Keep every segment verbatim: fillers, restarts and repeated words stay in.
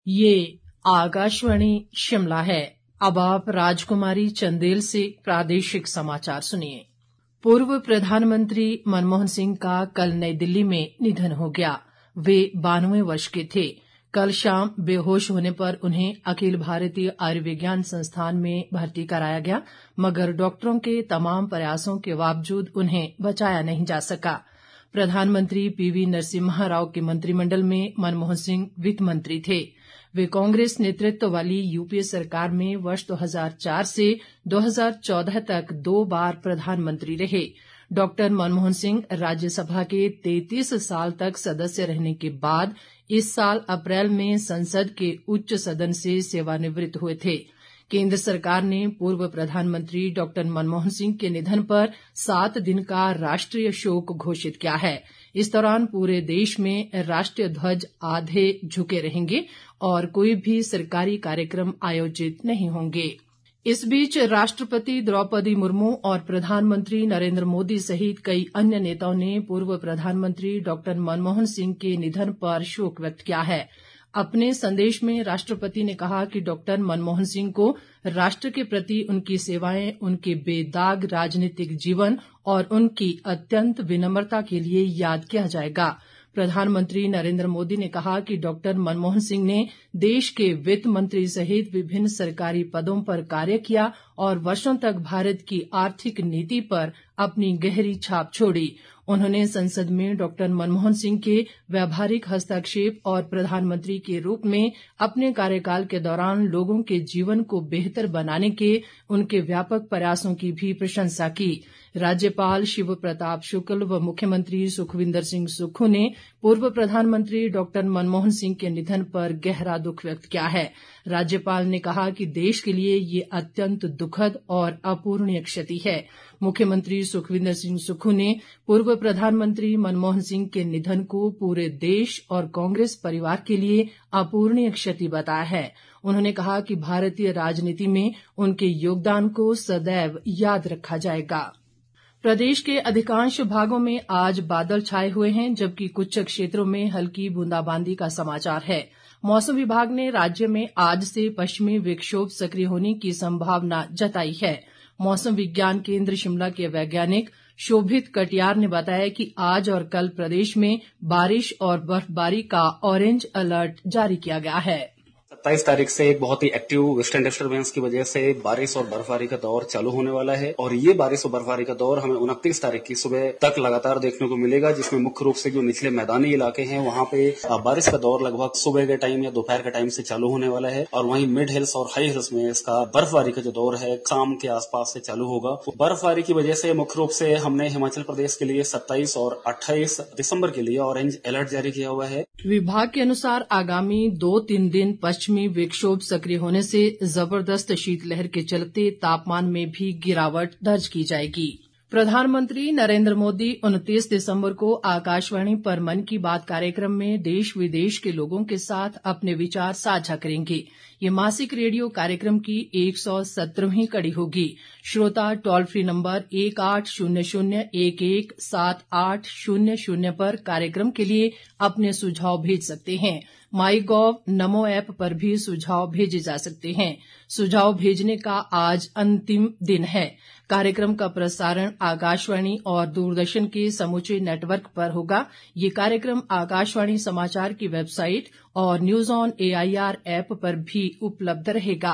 ये आकाशवाणी शिमला है। अब आप राजकुमारी चंदेल से प्रादेशिक समाचार सुनिए। पूर्व प्रधानमंत्री मनमोहन सिंह का कल नई दिल्ली में निधन हो गया। वे बानवे वर्ष के थे। कल शाम बेहोश होने पर उन्हें अखिल भारतीय आयुर्विज्ञान संस्थान में भर्ती कराया गया, मगर डॉक्टरों के तमाम प्रयासों के बावजूद उन्हें बचाया नहीं जा सका। प्रधानमंत्री पीवी नरसिम्हा राव के मंत्रिमंडल में मनमोहन सिंह वित्त मंत्री थे। वे कांग्रेस नेतृत्व वाली यूपीए सरकार में वर्ष दो हज़ार चार से दो हज़ार चौदह तक दो बार प्रधानमंत्री रहे। डॉक्टर मनमोहन सिंह राज्यसभा के तैंतीस साल तक सदस्य रहने के बाद इस साल अप्रैल में संसद के उच्च सदन से सेवानिवृत्त हुए थे। केंद्र सरकार ने पूर्व प्रधानमंत्री डॉक्टर मनमोहन सिंह के निधन पर सात दिन का राष्ट्रीय शोक घोषित किया है। इस दौरान पूरे देश में राष्ट्रीय ध्वज आधे झुके रहेंगे और कोई भी सरकारी कार्यक्रम आयोजित नहीं होंगे। इस बीच राष्ट्रपति द्रौपदी मुर्मू और प्रधानमंत्री नरेंद्र मोदी सहित कई अन्य नेताओं ने पूर्व प्रधानमंत्री डॉक्टर मनमोहन सिंह के निधन पर शोक व्यक्त किया है। अपने संदेश में राष्ट्रपति ने कहा कि डॉक्टर मनमोहन सिंह को राष्ट्र के प्रति उनकी सेवाएं, उनके बेदाग राजनीतिक जीवन और उनकी अत्यंत विनम्रता के लिए याद किया जाएगा। प्रधानमंत्री नरेंद्र मोदी ने कहा कि डॉक्टर मनमोहन सिंह ने देश के वित्त मंत्री सहित विभिन्न सरकारी पदों पर कार्य किया और वर्षों तक भारत की आर्थिक नीति पर अपनी गहरी छाप छोड़ी। उन्होंने संसद में डॉक्टर मनमोहन सिंह के व्यावहारिक हस्तक्षेप और प्रधानमंत्री के रूप में अपने कार्यकाल के दौरान लोगों के जीवन को बेहतर बनाने के उनके व्यापक प्रयासों की भी प्रशंसा की। राज्यपाल शिव प्रताप शुक्ल व मुख्यमंत्री सुखविंदर सिंह सुक्खू ने पूर्व प्रधानमंत्री डॉक्टर मनमोहन सिंह के निधन पर गहरा दुख व्यक्त किया है। राज्यपाल ने कहा कि देश के लिए ये अत्यंत दुखद और अपूरणीय क्षति है। मुख्यमंत्री सुखविंदर सिंह सुक्खू ने पूर्व प्रधानमंत्री मनमोहन सिंह के निधन को पूरे देश और कांग्रेस परिवार के लिए अपूरणीय क्षति बताया है। उन्होंने कहा कि भारतीय राजनीति में उनके योगदान को सदैव याद रखा जाएगा। प्रदेश के अधिकांश भागों में आज बादल छाए हुए हैं, जबकि कुछ क्षेत्रों में हल्की बूंदाबांदी का समाचार है। मौसम विभाग ने राज्य में आज से पश्चिमी विक्षोभ सक्रिय होने की संभावना जताई है। मौसम विज्ञान केंद्र शिमला के वैज्ञानिक शोभित कटियार ने बताया कि आज और कल प्रदेश में बारिश और बर्फबारी का ऑरेंज अलर्ट जारी किया गया है। सत्ताईस तारीख से एक बहुत ही एक्टिव वेस्टर्न डिस्टर्बेंस की वजह से बारिश और बर्फबारी का दौर चालू होने वाला है और ये बारिश और बर्फबारी का दौर हमें उनतीस तारीख की सुबह तक लगातार देखने को मिलेगा, जिसमें मुख्य रूप से जो निचले मैदानी इलाके हैं वहां पे बारिश का दौर लगभग सुबह के टाइम या दोपहर के टाइम से चालू होने वाला है और वहीं मिड हिल्स और हाई हिल्स में इसका बर्फबारी का जो दौर है शाम के आसपास से चालू होगा। बर्फबारी की वजह से मुख्य रूप से हमने हिमाचल प्रदेश के लिए सत्ताईस और अट्ठाईस दिसंबर के लिए ऑरेंज अलर्ट जारी किया हुआ है। विभाग के अनुसार आगामी दो तीन दिन पश्चिमी विक्षोभ सक्रिय होने से जबरदस्त शीतलहर के चलते तापमान में भी गिरावट दर्ज की जाएगी। प्रधानमंत्री नरेंद्र मोदी उनतीस दिसंबर को आकाशवाणी पर मन की बात कार्यक्रम में देश विदेश के लोगों के साथ अपने विचार साझा करेंगे। ये मासिक रेडियो कार्यक्रम की एक सौ सत्रहवीं कड़ी होगी। श्रोता टोल फ्री नंबर एक आठ शून्य शून्य एक एक सात आठ शून्य शून्य पर कार्यक्रम के लिए अपने सुझाव भेज सकते हैं। माई गॉव नमो ऐप पर भी सुझाव भेजे जा सकते हैं। सुझाव भेजने का आज अंतिम दिन है। कार्यक्रम का प्रसारण आकाशवाणी और दूरदर्शन के समूचे नेटवर्क पर होगा। ये कार्यक्रम आकाशवाणी समाचार की वेबसाइट और न्यूज ऑन एआईआर ऐप पर भी उपलब्ध रहेगा।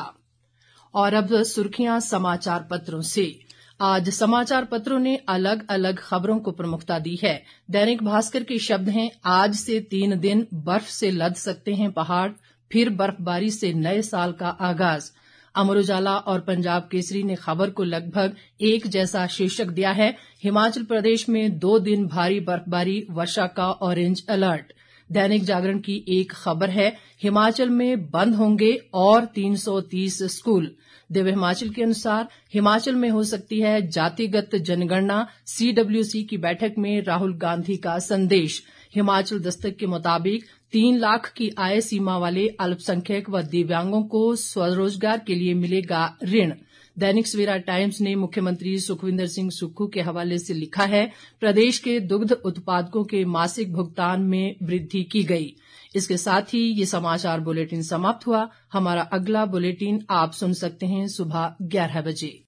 और अब सुर्खियां समाचार पत्रों से। आज समाचार पत्रों ने अलग अलग खबरों को प्रमुखता दी है। दैनिक भास्कर के शब्द हैं, आज से तीन दिन बर्फ से लद सकते हैं पहाड़, फिर बर्फबारी से नए साल का आगाज। अमर उजाला और पंजाब केसरी ने खबर को लगभग एक जैसा शीर्षक दिया है, हिमाचल प्रदेश में दो दिन भारी बर्फबारी, वर्षा का ऑरेंज अलर्ट। दैनिक जागरण की एक खबर है, हिमाचल में बंद होंगे और तीन सौ तीस स्कूल। दिव्य हिमाचल के अनुसार हिमाचल में हो सकती है जातिगत जनगणना, सीडब्ल्यूसी की बैठक में राहुल गांधी का संदेश। हिमाचल दस्तक के मुताबिक तीन लाख की आय सीमा वाले अल्पसंख्यक व दिव्यांगों को स्वरोजगार के लिए मिलेगा ऋण। दैनिक सवेरा टाइम्स ने मुख्यमंत्री सुखविंदर सिंह सुक्खू के हवाले से लिखा है, प्रदेश के दुग्ध उत्पादकों के मासिक भुगतान में वृद्धि की गई। इसके साथ ही ये समाचार बुलेटिन समाप्त हुआ। हमारा अगला बुलेटिन आप सुन सकते हैं सुबह ग्यारह बजे।